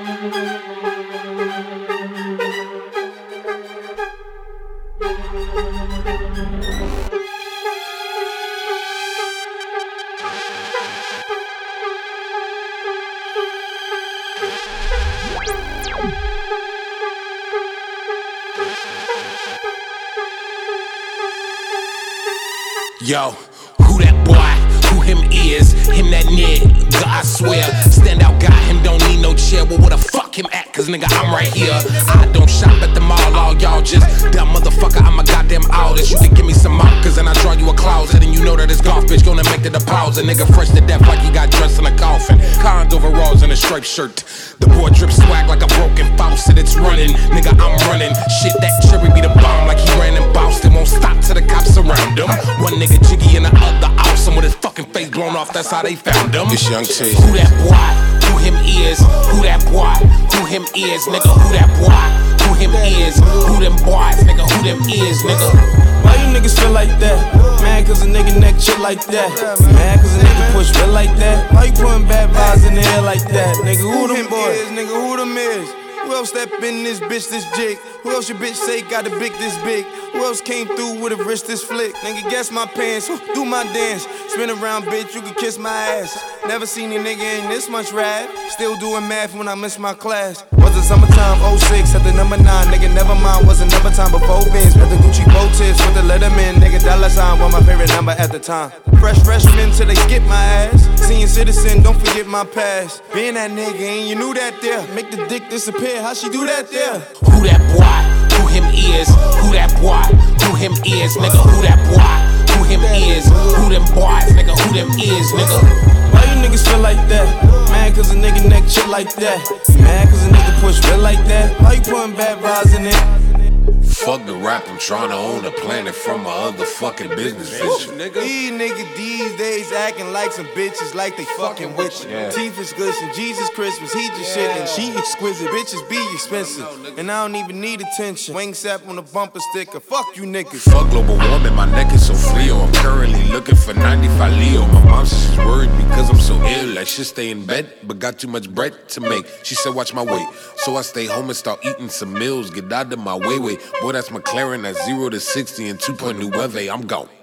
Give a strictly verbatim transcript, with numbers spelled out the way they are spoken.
Yo, who that boy? Who him is? Him that nigga, I swear. Stand out guy, him don't need no chair. Well, where the fuck him at? Cause nigga, I'm right here. I don't shop at the mall, all y'all just dumb motherfucker. I'm a goddamn artist. You can give me some markers and I draw you a closet. And you know that this golf bitch gonna make the deposit. Nigga fresh to death like he got dressed in a coffin. Cons overalls and a striped shirt. The boy drip swag like a broken faucet. It's running, nigga, I'm running. Shit, that cherry be the bomb like he ran in Boston. Won't stop till the cops around him. One nigga jiggy and the other awesome with his fucking face blown off. That's how they found him. This Young T. Who that boy? Who him is? Who that boy? Who him is? Nigga, who that boy? Who him is? Who them boys? Nigga, who them is? Nigga. Why you niggas feel like that? Mad cause a nigga neck chill like that. Mad cause a nigga push real like that. Why you putting bad vibes in the air like that? Nigga, who them boys? Nigga, who them is? Who else step in this bitch this jig? Who else your bitch say got a big this big? Who else came through with a wrist this flick? Nigga, guess my pants, do my dance. Spin around, bitch, you can kiss my ass. Never seen a nigga in this much rap. Still doing math when I miss my class. Was it summertime, oh six, at the number nine. Nigga, never mind, was another time before Benz. With the Gucci bow tips, with the Letterman. Nigga, dollar sign was my favorite number at the time. Fresh freshman till they skip my ass. Senior citizen, don't forget my past. Being that nigga, and you knew that there. Make the dick disappear, how she do that there? Who that boy? Who him is? Who that boy? Who him is? Nigga, who that boy? Who him is? Who them boys? Nigga, who them is? Nigga. Why you niggas feel like that? Mad cause a nigga neck chill like that. Mad cause a nigga push real like that. Why you putting bad vibes in it? Fuck the rap, I'm trying to own a planet from my other fucking business vision. These niggas these days acting like some bitches like they fucking with you. Yeah. Teeth is glisten, Jesus Christmas, he just shit and she exquisite. Bitches be expensive, and I don't even need attention. Wing sap on a bumper sticker, fuck you niggas. Fuck global warming, my neck is so frio. I'm currently looking for ninety-five Leo. My mom says she's worried because I'm so ill. I should stay in bed, but got too much bread to make. She said watch my weight, so I stay home and start eating some meals. Get out of my way, way. Boy, that's McLaren at zero to sixty and two point new weather. I'm gone.